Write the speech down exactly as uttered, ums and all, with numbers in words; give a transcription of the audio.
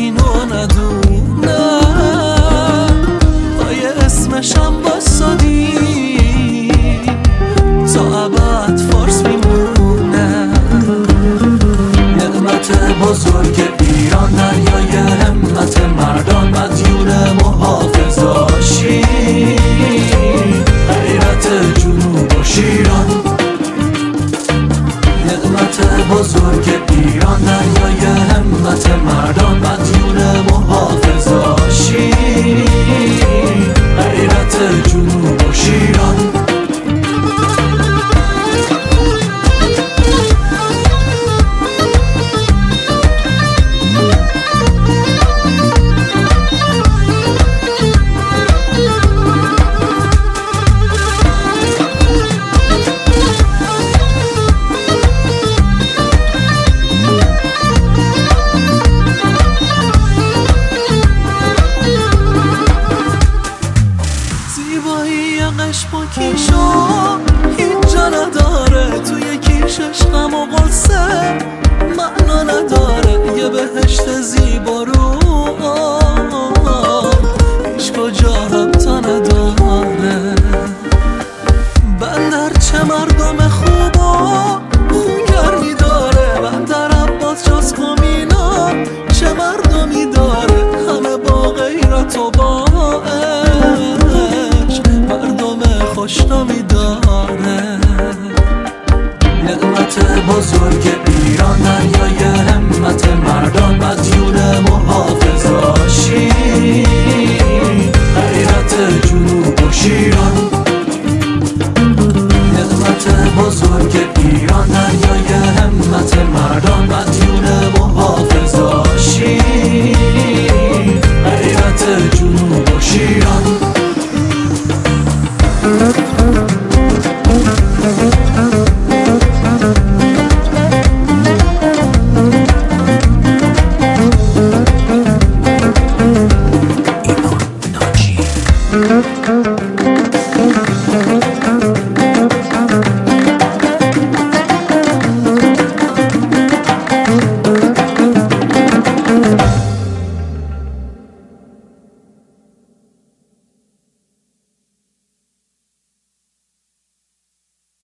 اینو ندونم پای اسمشم بسادی تا ابد فارس میمونه. نعمت بزرگ ایران دریای همت مردان مدیون محافظاشی غیرت جنوب و شیران. نعمت بزرگ ایران دریای همت مردان مدیون محافظاشی غیرت جنوب و شیران. زیبایی قشم و کیشا هیچ جا نداره، توی کیشش غم و غصه معنا نداره. یه بهشت زیبا رو هیچ کجا ربطا نداره. بندر چه مردم خوبا خونگرمی داره، بندر عباس جز کمینا چه مردمی داره. همه با غیرت و با